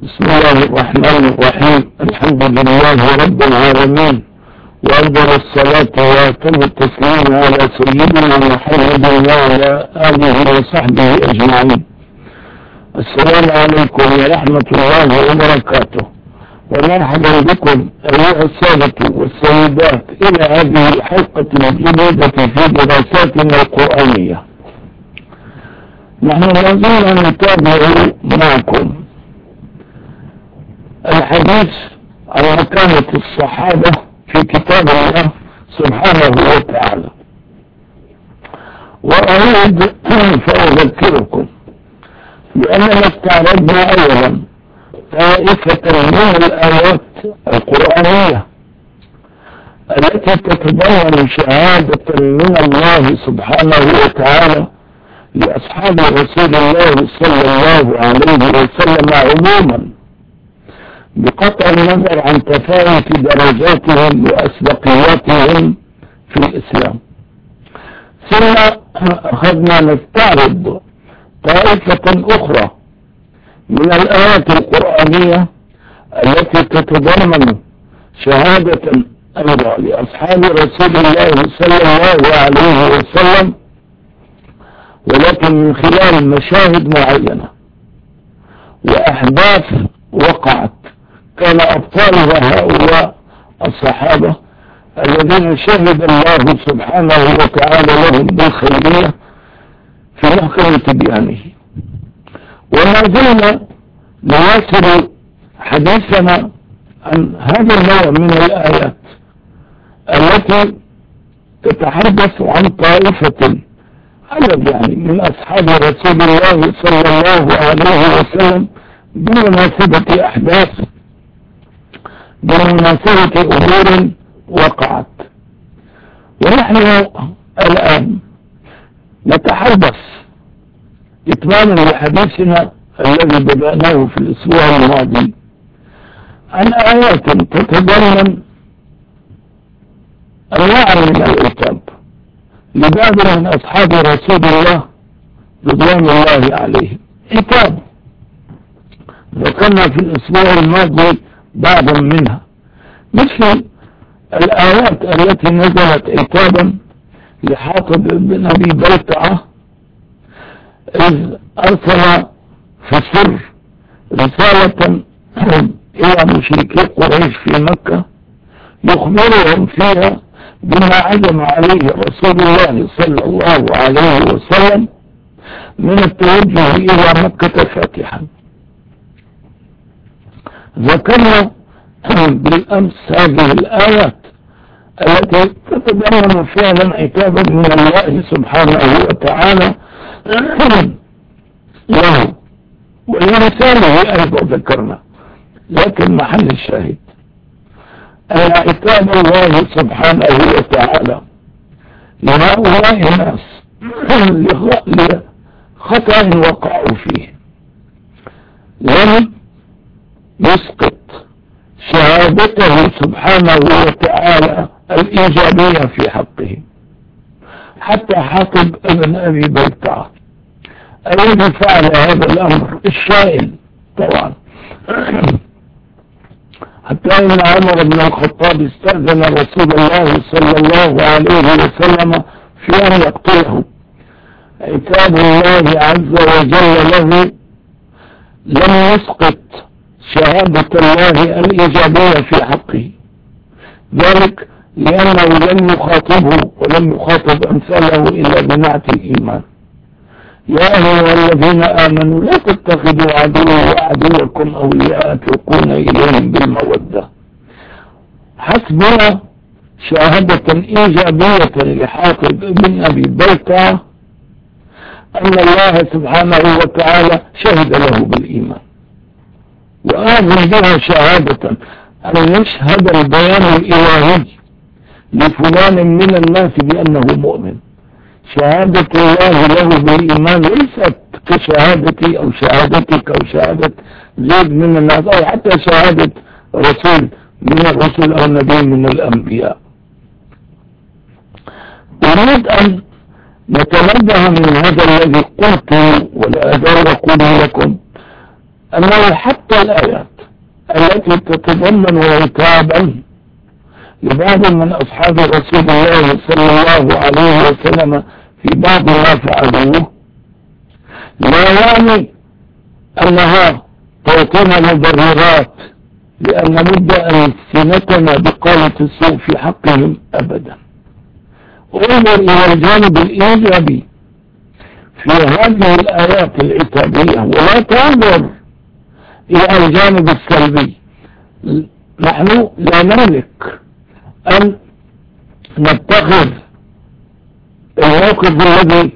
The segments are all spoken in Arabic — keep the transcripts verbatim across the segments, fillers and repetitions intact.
بسم الله الرحمن الرحيم. الحمد لله رب العالمين، وأفضل الصلاة وأتم التسليم على سيدنا محمد وعلى آله وصحبه أجمعين. السلام عليكم ورحمة الله وبركاته، ومرحبا بكم أيها السادة والسيدات إلى هذه الحلقة الجديدة في دراساتنا القرآنية. نحن لازلنا نتابع معكم الحديث عن مكانة الصحابة في كتاب الله سبحانه وتعالى، وأعود فأذكركم بأننا استعرضنا أولا طائفة من الآيات القرآنية التي تتضمن شهادة من الله سبحانه وتعالى لأصحاب رسول الله صلى الله عليه وسلم عموما، بقطع النظر عن تفاوت درجاتهم وأسبقياتهم في الإسلام. ثم أخذنا نستعرض طائفة أخرى من الآيات القرآنية التي تتضمن شهادة أيضا لأصحاب رسول الله صلى الله عليه وسلم، ولكن من خلال مشاهد معينة وأحداث وقعت كان أبطالها هؤلاء الصحابة الذين شهد الله سبحانه وتعالى لهم بالخيرية في محكم تبيانه. وما زلنا نواصل حديثنا عن هذا النوع من الآيات التي تتحدث عن طائفة عدد يعني من أصحاب رسول الله صلى الله عليه وسلم بمناسبة أحداث بمناسبة أمور وقعت. ونحن الآن نتحدث إتماما لحديثنا الذي بدأناه في الأسبوع الماضي عن آيات تتضمن أنواع من العتاب لبعض من أصحاب رسول الله رضوان الله عليهم. عتاب ذكرنا في الأسبوع الماضي بعضا منها، مثل الآيات التي نزلت عتابا لحاطب بن أبي بلتعة إذ أرسل في السر رسالة إلى مشركي قريش في مكة يخبرهم فيها بما عزم عليه رسول الله صلى الله عليه وسلم من التوجه إلى مكة فاتحا. ذكرنا بالأمس هذه الآيات التي تتضمن فعلا عتابا من الله سبحانه وتعالى له ولرساله أيضا ذكرنا، لكن محل الشاهد أن عتاب الله سبحانه وتعالى لهؤلاء الناس لخطأ وقعوا فيه لم يسقط شهادته سبحانه وتعالى الإيجابية في حقه. حتى حاطب ابن أبي بلتعة الذي فعل هذا الأمر الشائن طبعا، حتى إن عمر بن الخطاب استأذن رسول الله صلى الله عليه وسلم في أن يقتله. عتاب الله عز وجل له لم يسقط شهادة الله الإيجابية في حقه، ذلك لأنه لم يخاطبه ولم يخاطب أمثاله إلا بنعت الإيمان. يا أيها الذين آمنوا لا تتخذوا عدوي وعدوكم أولياء تلقون إليهم بالمودة. حسبنا شهادة إيجابية لحاطب بن أبي بلتعة أن الله سبحانه وتعالى شهد له بالإيمان، وأعظم بها شهادة أن يشهد البيان الإلهي لفلان من الناس بأنه مؤمن. شهادة الله له بالإيمان ليست كشهادتي أو شهادتك أو شهادة زيد من الناس أو حتى شهادة رسول من الرسل أو نبي من الأنبياء. أريد أن نتنبه من هذا الذي قلت ولا أزال أقول لكم أنه حتى الآيات التي تتضمن عتابا لبعض من أصحاب رسول الله صلى الله عليه وسلم في بعض ما فعلوه لا يعني أنها تعطينا مبررات لأن نبدأ ألسنتنا بقولة السوء في حقهم أبدا. انظر إلى الجانب الإيجابي في هذه الآيات العتابية ولا تنظر إلى الجانب السلبي. نحن لا نملك أن نتخذ الموقف الذي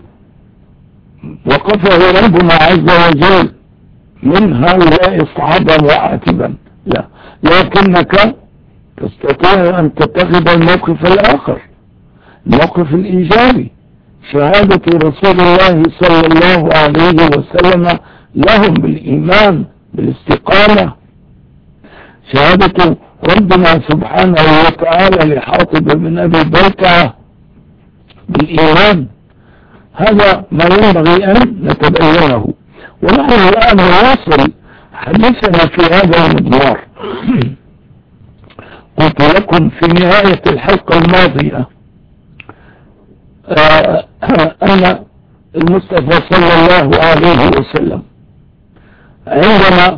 وقفه ربنا عز وجل من هؤلاء الصحابة معاتبا، لا، لكنك تستطيع أن تتخذ الموقف الآخر، الموقف الإيجابي، شهادة رسول الله صلى الله عليه وسلم لهم بالإيمان بالاستقامة، شهادة ربنا سبحانه وتعالى لحاطب بن أبي بلتعة بالإيمان. هذا ما ينبغي أن نتبينه. ونحن الآن نواصل حديثنا في هذا المضمار. قلت لكم في نهاية الحلقة الماضية آه أن المصطفى صلى الله عليه وسلم عندما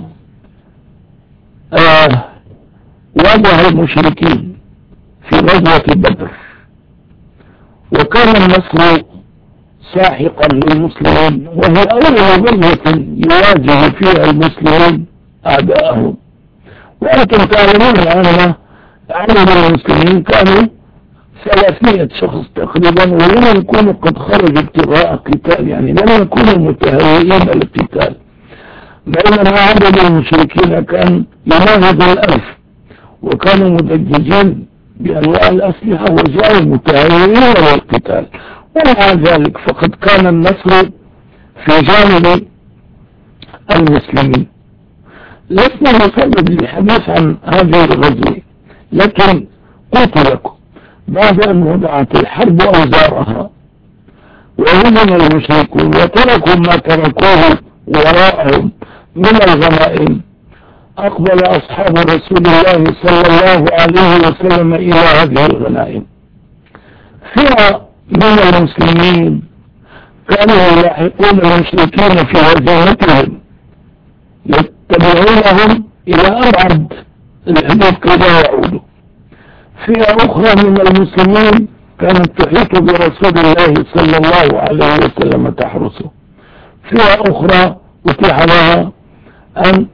آه واجه المشركين في غزوة بدر وكان النصر ساحقا للمسلمين، وهي أول غزوة يواجه فيها المسلمين أعداءهم، وأنتم تعلمون أن عدد المسلمين كانوا ثلاثمائة شخص تقريبا، ولم يكونوا قد خرجوا ابتغاء قتال، يعني لم يكونوا متهيئين للقتال، بينما عدد المشركين كان يناهز الألف، وكانوا مدججين بأنواع الأسلحة وجاءوا متهيئين للقتال. ومع ذلك فقد كان النصر في جانب المسلمين. لسنا نصدد الحديث عن هذه الغزوة، لكن قلت لكم بعد أن وضعت الحرب أوزارها وهزم المشركون وتركوا ما تركوه وراءهم من الغنائم، أقبل أصحاب رسول الله صلى الله عليه وسلم إلى هذه الغنائم. فيها من المسلمين كانوا يلاحقون المشركين في هزيمتهم، يتبعونهم إلى أبعد الحدود كي يعودوا. فئة أخرى من المسلمين كانت تحيط برسول الله صلى الله عليه وسلم تحرسه. فئة أخرى أتيح لها أن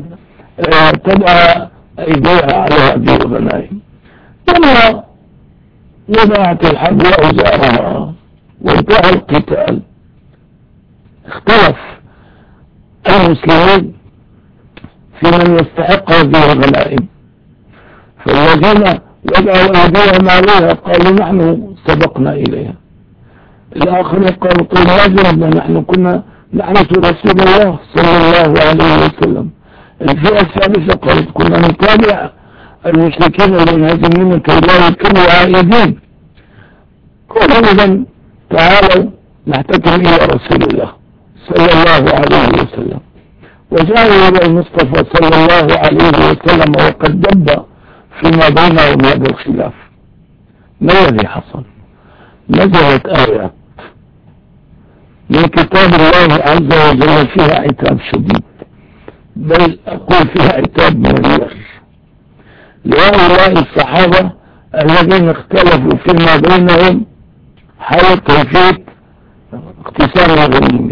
تضع أيديها على هذه الغنائم. لما وضعت الحرب أوزارها وانتهى القتال، اختلف المسلمين في من يستحق هذه الغنائم، فالذين وضعوا أيديهم عليها قالوا نحن سبقنا إليها. الآخرين قالوا طيب هذا نحن كنا نعرف رسول الله صلى الله عليه وسلم. الفئة الثالثة قالت كنا نتابع المشركين المنهزمين كي لا يكونوا عائدين. قالوا إذن تعالوا نحتكم إلى رسول الله صلى الله عليه وسلم. وجاءوا إلى المصطفى صلى الله عليه وسلم وقد دب فيما بينهم هذا الخلاف. ما الذي حصل؟ نزلت آيات من كتاب الله عز وجل فيها عتاب شديد، بل أقول فيها عتاب مرير لهؤلاء الصحابة الذين اختلفوا فيما بينهم حول كيفية اقتسام الغنيمة.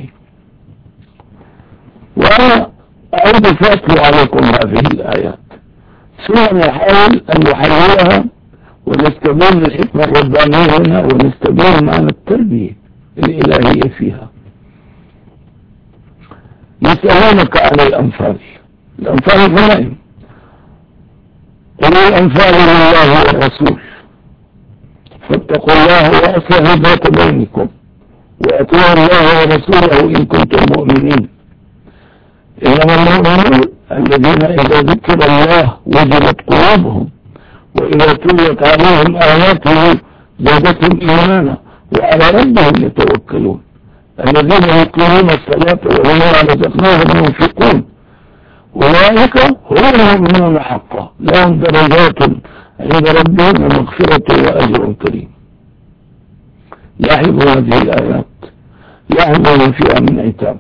وأنا أعود فأتلو عليكم هذه الآيات ثم نحاول أن نحللها ونستبين الحكمة الربانية هنا ونستبين معنى التربية الإلهية فيها. يسألونك عن الأنفال. الأنفال غنائم، قل الأنفال لله والرسول فاتقوا الله وأصلحوا ذات بينكم وأطيعوا الله ورسوله إن كنتم مؤمنين. إنما المؤمنون الذين إذا ذكر الله وجلت قلوبهم وإذا تليت عليهم آياته زادتهم إيمانا وعلى ربهم يتوكلون الذين يقيمون الصلاة ومما رزقناهم ينفقون. أولئك هم المؤمنون حقا لهم درجات عند ربهم ومغفرة وأجر كريم. لاحظوا هذه الآيات، لاحظوا ما فيها من عتاب.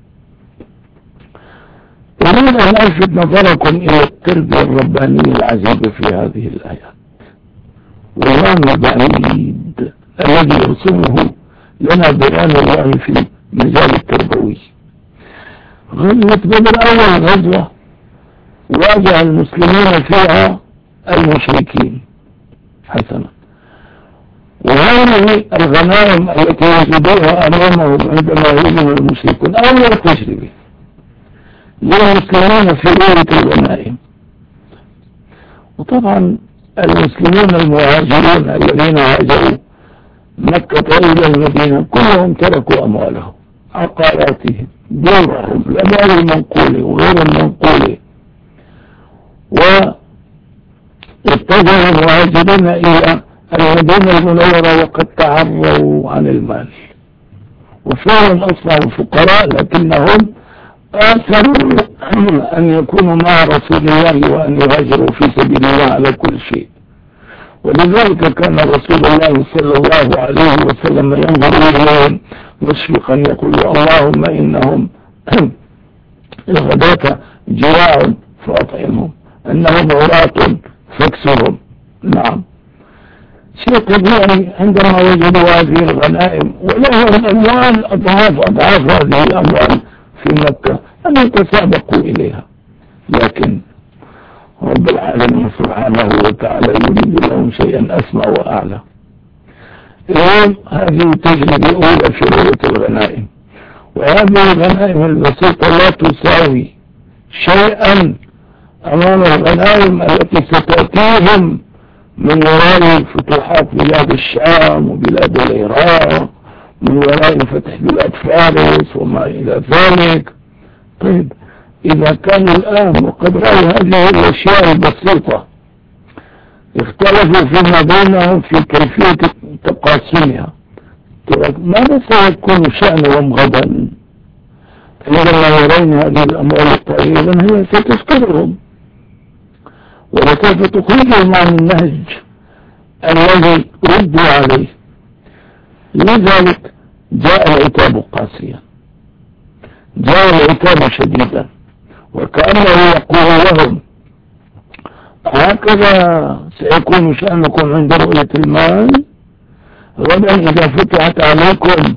أريد أن ألفت نظركم إلى التربية الربانية العجيبة في هذه الآيات، والله بعيد الذي يرسمه لنا بيان الله في المجال التربوي. غزوة بدر أول غزوة واجه المسلمين فيها المشركين حسنا، وهذه الغنائم التي وجدوها أمامهم عندما يهزم المشركون أول تجربة للمسلمين في رؤية الغنائم. وطبعا المسلمون المهاجرون الذين هاجروا مكة إلى المدينة كلهم تركوا أموالهم، عقاراتهم، دورهم، الأموال المنقولة وغير المنقولة، واتجه المهاجرون إلى المدينة المنورة وقد تعروا عن المال، وفعلا أصبحوا فقراء، لكنهم آثروا أن يكونوا مع رسول الله وأن يهاجروا في سبيل الله على كل شيء. ولذلك كان رسول الله صلى الله عليه وسلم ينظر إليهم مشفقا يقول اللهم إنهم الغداة جراع فأطعمهم، أنهم عراة فاكسرهم. نعم، شيء طبيعي عندما وجدوا هذه الغنائم ولهم أموال أضعاف أضعاف هذه الأموال في مكة أن يتسابقوا إليها، لكن رب العالمين سبحانه وتعالى يريد لهم شيئا أسمى وأعلى. اليوم هذه تجربة أولى في رؤية الغنائم، وهذه الغنائم البسيطة لا تساوي شيئا أمام الغنائم التي ستأتيهم من وراء فتوحات بلاد الشام وبلاد العراق، من وراء فتح بلاد فارس وما إلى ذلك. طيب إذا كانوا الآن وقد رأوا هذه الأشياء البسيطة اختلفوا فيما بينهم في كيفية تقاسمها، ماذا سيكون شأنهم غدا؟ عندما يرين هذه الأموال الطائلة هي ستسكرهم ولسوف تخرجهم عن النهج الذي ردوا عليه. لذلك جاء العتاب قاسيا، جاء العتاب شديدا، وكأنه يقول لهم هكذا سيكون شأنكم عند رؤية المال غدا إذا فتحت عليكم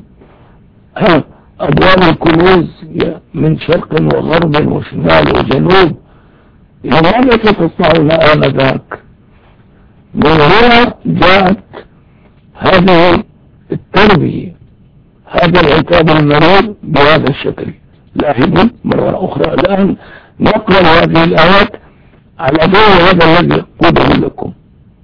أبواب الكنوز من شرق وغرب وشمال وجنوب، ماذا ستصنعون آنذاك؟ من هنا جاءت هذه التربية، هذا العتاب المرير بهذا الشكل. لاحظوا مرة أخرى الآن نقرأ هذه الآيات على ضوء هذا الذي قوله لكم.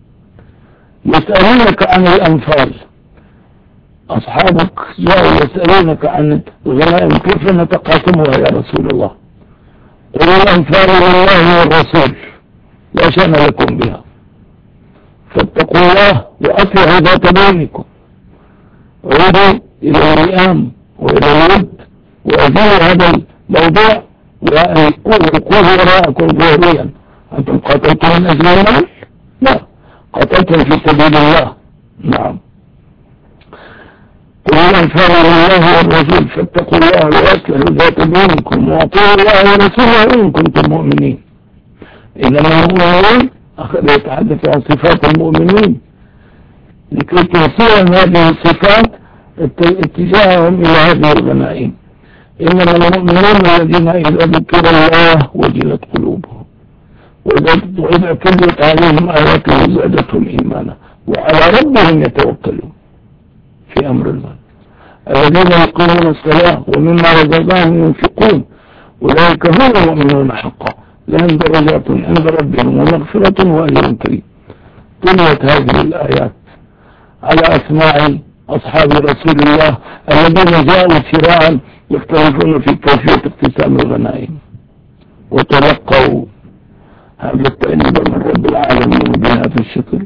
يسألونك عن الأنفال، أصحابك جاءوا يسألونك عن الغنائم كيف نتقاسمها يا رسول الله؟ قل الأنفال لله والرسول لا شأن لكم بها، فاتقوا الله وأصلحوا ذات بينكم، عودوا إلى اللئام وإلى الود وأزيلوا هذا الموضوع وقولوا وراءكم ظهريا. أنتم قاتلتم من أجل المال؟ لا، قاتلتم في سبيل الله. نعم، قل الأنفال لله والرسول فاتقوا الله وأصلحوا ذات بينكم وأطيعوا الله ورسوله إن كنتم مؤمنين. إنما المؤمنون أخذ يتحدث عن صفات المؤمنين لكي توصلهم هذه الصفات اتجاههم إلى هذه الغنائم. إنما المؤمنون الذين إذا ذكر الله وجلت قلوبهم وإذا تليت عليهم آياته زادتهم إيمانا وعلى ربهم يتوكلون في أمر الله. الذين يقيمون الصلاة ومما رزقناهم ينفقون أولئك هم المؤمنون حقا لهم درجات عند ربهم ومغفرة وأجر كريم. تليت هذه الآيات على أسماع أصحاب رسول الله الذين جاءوا سراعا يختلفون في كيفية اقتسام الغنائم، وتلقوا هذا التأنيب من رب العالمين بهذا الشكل.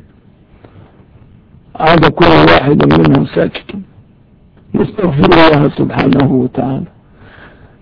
عاد كل واحد منهم ساكتا يستغفر الله سبحانه وتعالى. لا يتحدث عن غنمه، لا يتحدث عن مال، لا يتحدث عن شيء،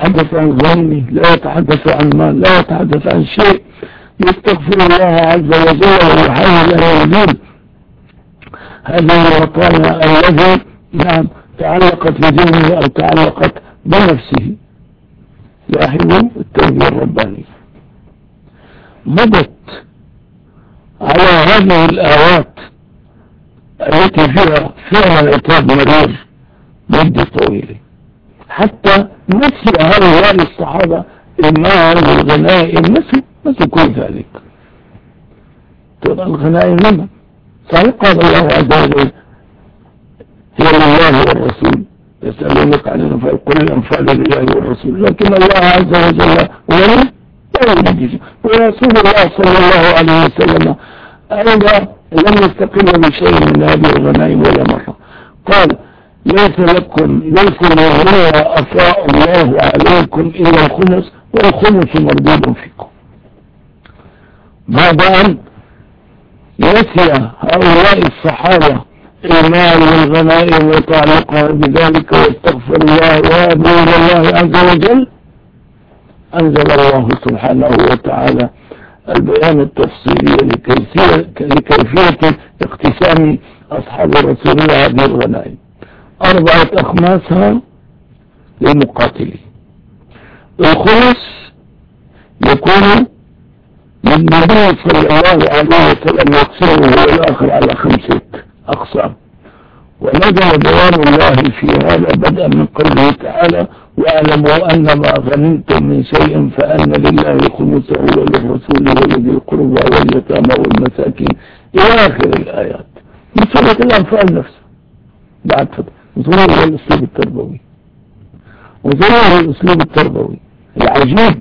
لا يتحدث عن شيء. يستغفر الله عز وجل ويحاول أن يزيل هذه الوطانة الذي نعم تعلقت بدينه أو تعلقت بنفسه. لاحظوا التربية الربانية. مضت على هذه الآيات التي فيها فعلا عتاب مرير مدة طويلة، حتى نسي هؤلاء الصحابة المال والغنائم، نسوا نسوا كل ذلك. ترى الغنائم لنا صحيح قال الله عز وجل هي لله والرسول يسألونك عن الأنفال قل الأنفال لله والرسول، لكن الله عز وجل ولم يرد ورسول الله صلى الله عليه وسلم أيضا لم يستقل بشيء من هذه الغنائم ولا مرة. قال ليس لكم ليس لله أفاء الله عليكم إلا الخمس والخمس مردود فيكم. بعد أن نسي هؤلاء الصحابة المال والغنائم وتعلقها بذلك واستغفر الله وأبوا إلى الله عز وجل، أنزل الله سبحانه وتعالى البيان التفصيلي لكيفية اقتسام أصحاب رسول الله هذه الغنائم. أربعة أخماسها للمقاتلين، الخمس يكون للنبي صلى الله عليه وسلم يقسمه هو الآخر على خمسة أقسام. ونزل بيان الله في هذا بدءا من قوله تعالى واعلموا أن ما غنمتم من شيء فأن لله خمسه وللرسول ولذي القربى واليتامى والمساكين إلى آخر الآيات من سورة الأنفال نفسها. بعد فترة وظهور الأسلوب التربوي وظهور الأسلوب التربوي العجيب.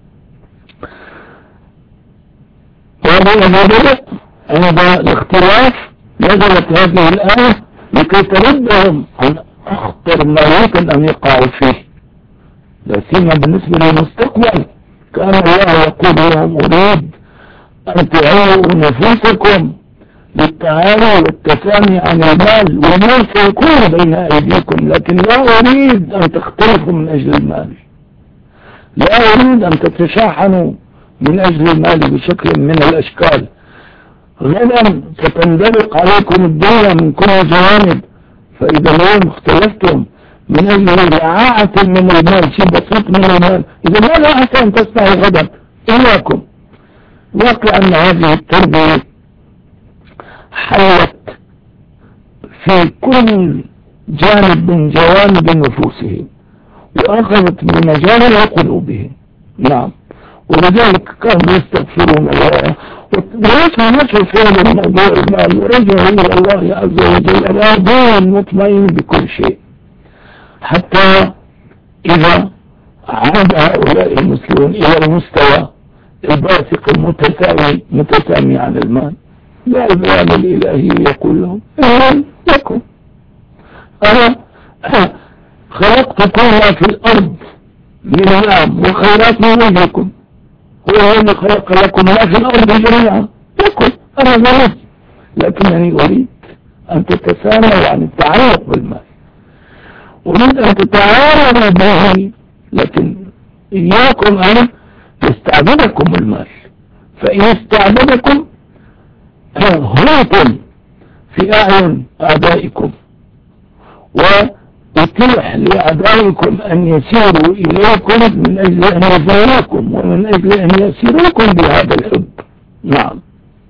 وهذا بدأ عند الاختلاف نزلت هذه الآية لكي تردهم عن أخطر ما يمكن أن يقعوا فيه، لا سيما بالنسبة للمستقبل. كان الله يقول لهم أريد أن تعيروا نفوسكم بالتعالي والتسامي عن المال، والمال سيكون بين أيديكم، لكن لا أريد أن تختلفوا من أجل المال، لا أريد أن تتشاحنوا من أجل المال بشكل من الأشكال. غدا ستندلق عليكم الدنيا من كل جوانب، فإذا اليوم اختلفتم من أجل رعاعة من المال، شيء بسيط من المال، إذا ماذا أحسن أن تصنعوا غدا؟ إياكم. واقع أن هذه التربية حلت في كل جانب من جوانب نفوسهم وأخذت من مجالها قلوبهم. نعم، ولذلك كانوا يستغفرون الله وليس نشر فعل الموضوع المال، ورجعوا إلى الله عز وجل راضين مطمئن بكل شيء، حتى إذا عاد هؤلاء المسلمون إلى المستوى الباسق المتساوي متسامي عن المال، لا البيان الإلهي يقول لهم أهلا لكم، أنا خلقتكم ما في الأرض من نعم وخيرات من وجهكم، هو الذي خلق لكم ما في الأرض جميعا لكم، أنا ظلمت، لكنني أريد أن تتسامى عن التعلق بالمال، أريد أن تتعاملوا به، لكن إياكم أن يستعبدكم المال، فإن استعبدكم هلكم في أعين أعدائكم ويتيح لأعدائكم أن يسيروا إليكم من أجل أن يزوروكم ومن أجل أن يسيروكم بهذا الحب. نعم،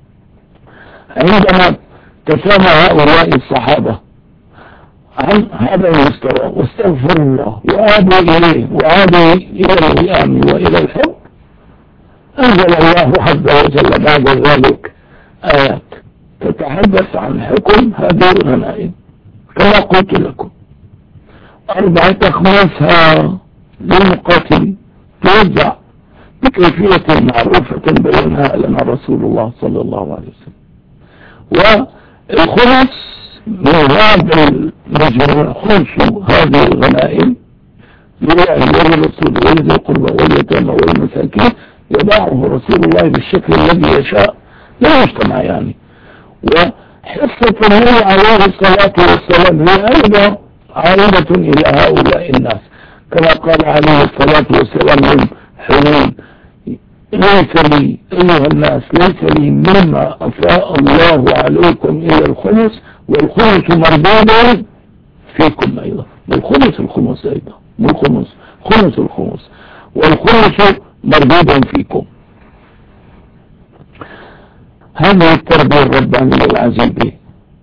عندما تسامى هؤلاء الصحابة عن هذا المستوى واستغفروا الله وعادوا إليه وعادوا إلى القيام وإلى الحب، أنزل الله عز وجل بعد ذلك آيات تتحدث عن حكم هذه الغنائم كما قلت لكم. أربعة أخماسها للمقاتلين توزع بكيفية معروفة بينها لنا رسول الله صلى الله عليه وسلم. والخمس من هذا المجموع خمس هذه الغنائم لله وللرسول ولذي القربى واليتامى والمساكين، يضعه رسول الله بالشكل الذي يشاء لا يجتمع يعني. وحصة النبي عليه الصلاة والسلام هي أيضا عائدة إلى هؤلاء الناس، كما قال عليه الصلاة والسلام من حنين: ليس لي أيها الناس ليس لي مما أفاء الله عليكم إلى الخمس، والخمس مردود فيكم أيضا. الخمس الخمس أيضا والخمس خمس الخمس والخمس مردود فيكم. هذه التربية الربانية العجيبة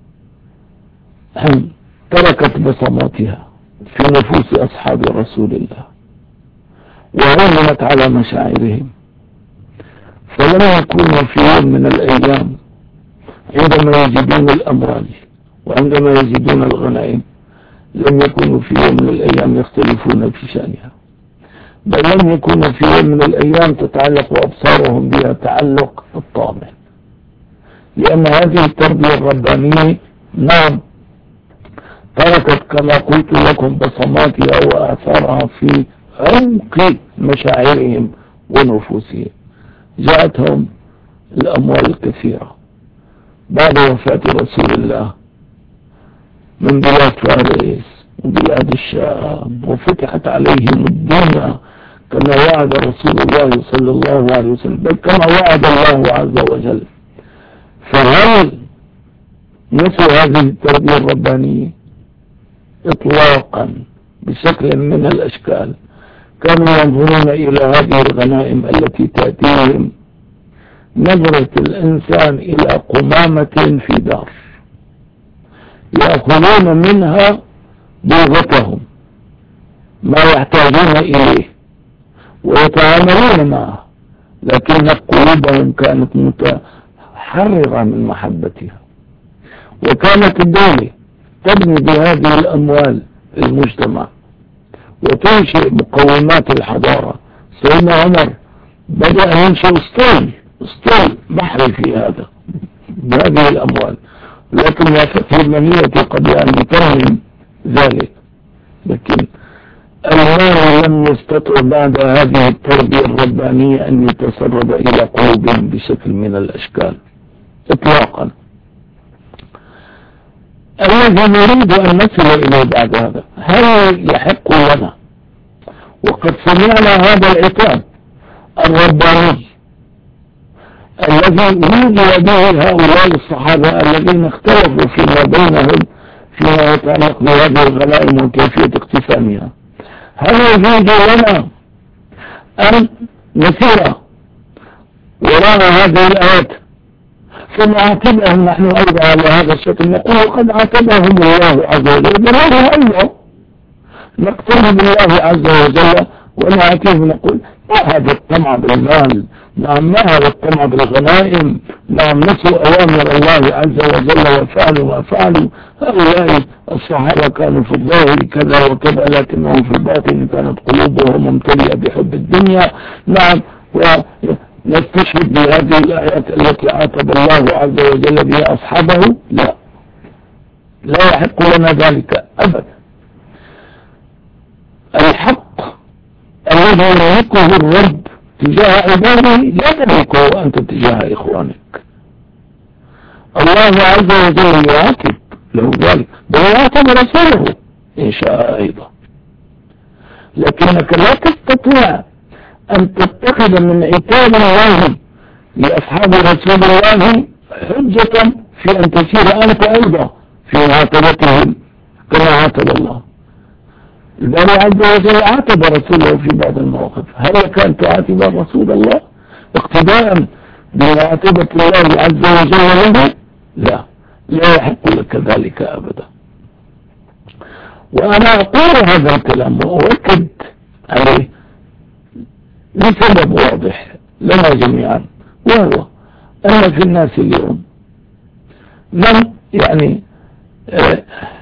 أن تركت بصماتها في نفوس أصحاب رسول الله وعلمت على مشاعرهم، فلم يكونوا في يوم من الأيام عندما يجدون الأموال وعندما يجدون الغنائم لم يكونوا في يوم من الأيام يختلفون في شأنها، بل لم يكونوا في يوم من الأيام تتعلق أبصارهم بها تعلق الطامع، لأن هذه التربية الربانية نعم تركت كما قلت لكم بصماتها وآثارها في عمق مشاعرهم ونفوسهم. جاءتهم الأموال الكثيرة بعد وفاة رسول الله من بلاد فارس وبلاد الشام، وفتحت عليهم الدنيا كما وعد رسول الله صلى الله عليه وسلم، بل كما وعد الله عز وجل. فهل نسوا هذه التربية الربانية؟ إطلاقا بشكل من الأشكال. كانوا ينظرون إلى هذه الغنائم التي تأتيهم نظرة الإنسان إلى قمامة في دار، يأخذون منها بلغتهم ما يحتاجون إليه ويتعاملون معه، لكن قلوبهم كانت متحررة من محبتها. وكانت الدولة تبني بهذه الأموال المجتمع وتنشئ مقومات الحضارة. سيدنا عمر بدأ ينشئ اسطول اسطول بحري في هذا بهذه الأموال، لكن وافته المنية قبل أن يترهم ذلك. لكن المال لم يستطع بعد هذه التربية الربانية أن يتسرب إلى قلوبهم بشكل من الأشكال إطلاقا. الذي نريد أن نصل إليه بعد هذا، هل يحق لنا وقد سمعنا هذا العتاب الرباني الذي وجد به هؤلاء الصحابة الذين اختلفوا فيما بينهم فيما يتعلق بهذه الغنائم وكيفية اقتسامها، هل يجوز لنا أن نسير وراء هذه الآيات ثم عاتبهم نحن أيضا على هذا الشكل؟ نقول قد عاتبهم الله عز وجل بهذا أيضا نقترب بالله عز وجل ونعاتبه نقول ما هذا الطمع بالمال، نعم ما هذا الطمع بالغنائم، نعم نسوا أوامر الله عز وجل وفعلوا ما فعلوا. هؤلاء الصحابة كانوا في الظاهر كذا وكذا لكنهم في الباطن كانت قلوبهم ممتلئة بحب الدنيا. نعم ونستشهد بهذه الآيات التي عاتب الله عز وجل بها أصحابه؟ لا، لا يحق لنا ذلك أبدا. الحق الذي يملكه الرب تجاه عباده لا تملكه أنت تجاه إخوانك. الله عز وجل يعاتب له ذلك، بل يعاتب رسوله إن شاء أيضا، لكنك لا تستطيع أن تتخذ من عتاب الله لأصحاب رسول الله حجة في أن تسير أنت أيضا في معاتبتهم كما عاتب الله. الباري عز وجل عاتب رسوله في بعض المواقف، هل كان تعاتب رسول الله اقتداء بمعاتبة الله عز وجل له؟ لا، لا يحق لك ذلك أبدا. وأنا أقول هذا الكلام وأؤكد عليه لسبب واضح لنا جميعا، وهو أن في الناس اليوم من يعني آه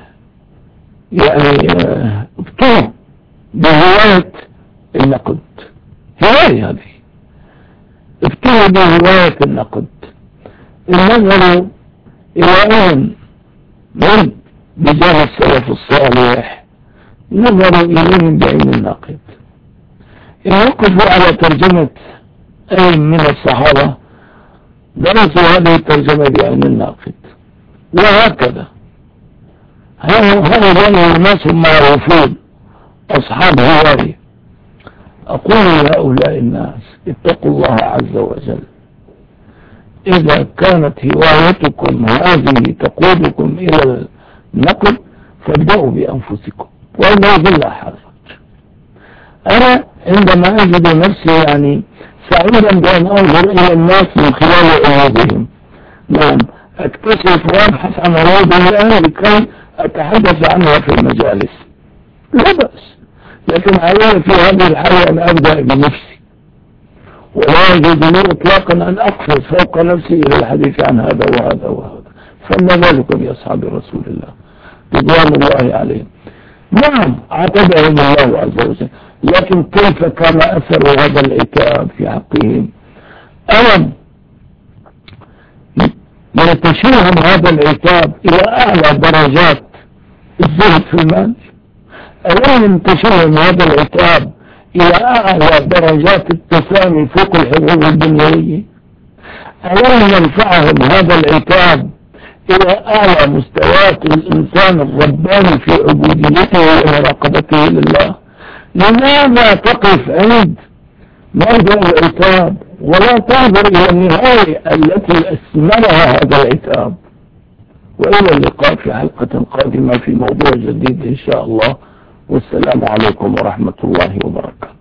يعني آه ابتلوا بهواية النقد. هواية هذه ابتلوا بهواية النقد، النظر إلى أن من بجاه السلف الصالح نظروا إليهم بعين الناقد. إن وقفوا على ترجمة أي من الصحابة درسوا هذه الترجمة بعين الناقد، وهكذا هؤلاء الناس معروفون أصحاب هواية. أقول لهؤلاء الناس اتقوا الله عز وجل. إذا كانت هوايتكم هذه تقودكم إلى النقد فابدأوا بأنفسكم وإنه بالله حرج. أنا عندما أجد نفسي يعني سعيدا بأن أنظر إلى الناس من خلال عيوبهم، نعم أكتشف وأبحث عن عيوب الله لكي أتحدث عنها في المجالس، لا بأس، لكن علي في هذه الحالة أن أبدأ بنفسي، ولا يجوز لي إطلاقا أن أقفز فوق نفسي إلى الحديث عن هذا وهذا وهذا. فما ذلكم يا أصحاب رسول الله رضوان الله عليهم. نعم عاتبهم الله عز وجل، لكن كيف كان أثر هذا العتاب في حقهم؟ ألم ينتشرهم هذا العتاب إلى أعلى درجات الزهد في المال؟ ألم ينتشرهم هذا العتاب إلى أعلى درجات التسامي فوق الحقوق الدنيوية؟ ألم ينفعهم هذا العتاب إلى أعلى مستويات الإنسان الرباني في عبوديته ومراقبته لله؟ لماذا تقف عند موضع العتاب ولا تنظر إلى النهاية التي أثمرها هذا العتاب؟ وإلى اللقاء في حلقة قادمة في موضوع جديد إن شاء الله، والسلام عليكم ورحمة الله وبركاته.